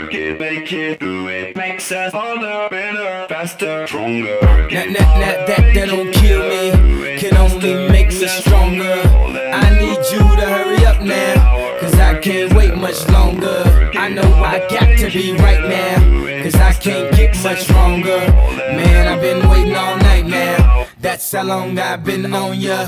work it, make it, do it. Makes us harder, better, faster, stronger. That don't kill me, can only make me stronger. I need you to hurry up now, cause I can't wait much longer. I know I got to be right now, cause I can't get much stronger. Man, I've been waiting all night now, that's how long I've been on ya.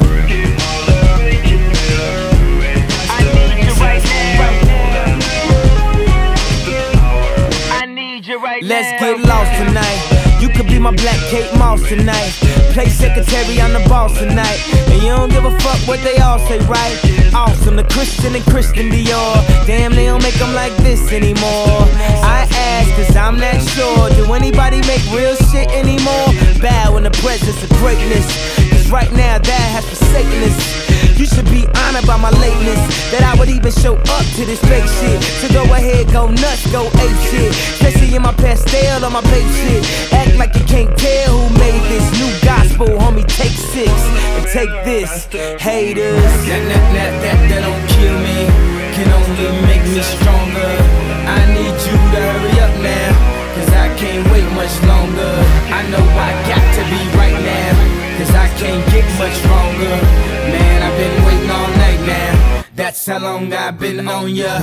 Let's get lost tonight. You could be my black Kate Moss tonight. Play secretary, I'm the boss tonight. And you don't give a fuck what they all say, right? Awesome, the Christian and Christian Dior. Damn, they don't make them like this anymore. I ask, cause I'm not sure. Do anybody make real shit anymore? Bow in the presence of greatness, cause right now that has forsaken us. You should be honored by my lateness, that I would even show up to this fake shit. So go ahead, go nuts, go ape shit. Especially in my pastel or my babe shit. Act like you can't tell who made this new gospel, homie. Take 6 and take this, haters. That don't kill me, can only make me stronger. I need you to hurry up now, cause I can't wait much longer. I know I got to be right now, cause I can't get much stronger. Man, I've been waiting all night now, that's how long I've been on ya.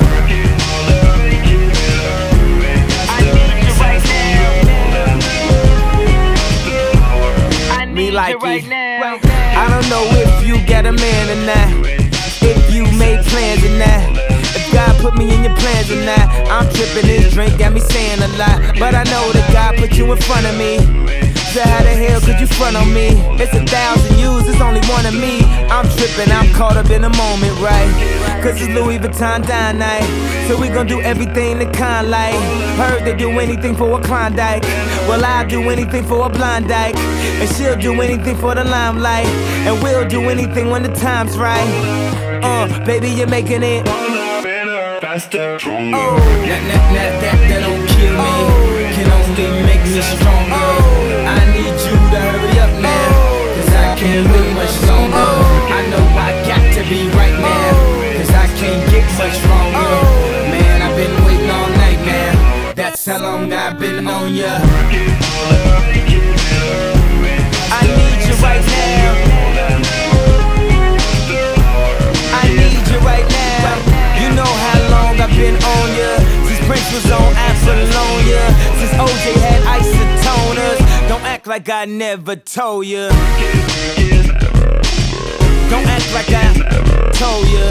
Me like it. I don't know if you got a man or not, if you made plans or not, if God put me in your plans or not. I'm tripping, this drink got me saying a lot, but I know that God put you in front of me. So how the hell could you front on me? It's 1,000 yous, it's only one of me. I'm tripping, I'm caught up in the moment, right? Cause it's Louis Vuitton dine night, so we gon' do everything the kind like. Heard they do anything for a Klondike, well I'll do anything for a blind dyke. And she'll do anything for the limelight, and we'll do anything when the time's right. Baby, you're making it better, faster, stronger. That don't kill me, can only make me stronger. I need you to hurry up now, cause I can't wait much longer. I know I got to be right now, cause I can't get much stronger. Man, I've been waiting all night now, that's how long I've been on ya. I need you right now, I need you right now. You know how long I've been on ya, since Prince was on Apollonia, since OJ had isotoners. Don't act like I never told ya, don't act like I told ya.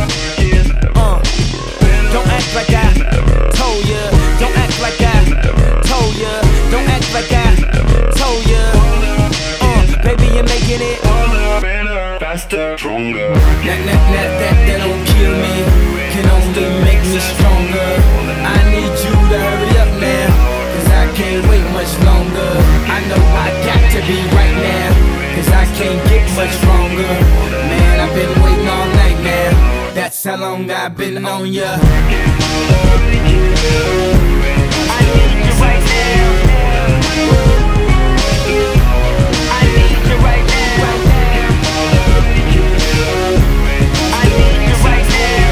Don't act like I told ya, don't act like I told ya, don't act like I told ya. Baby, you're making it better, faster, stronger. That don't kill me, can only make me stronger. I need you to hurry up now, cause I can't wait much longer. I know I got to be right now, cause I can't get much stronger. Man, I've been waiting all night now, that's how long I've been on ya. I need you right now, I need you right now, I need you right now,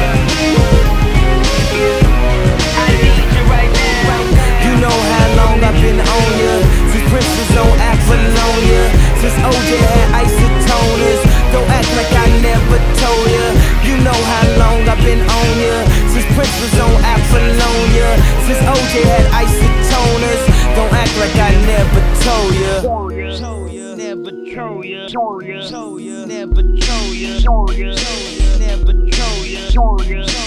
I need you right now. You know how long I've been on ya, since Prince was on Apollonia, since OJ had isotoners. Don't act like I never told ya. You know how long I've been on ya, since Prince was on Apollonia, since OJ had isotoners. Don't act like I never told ya. Never told ya. Never told ya. Never told ya.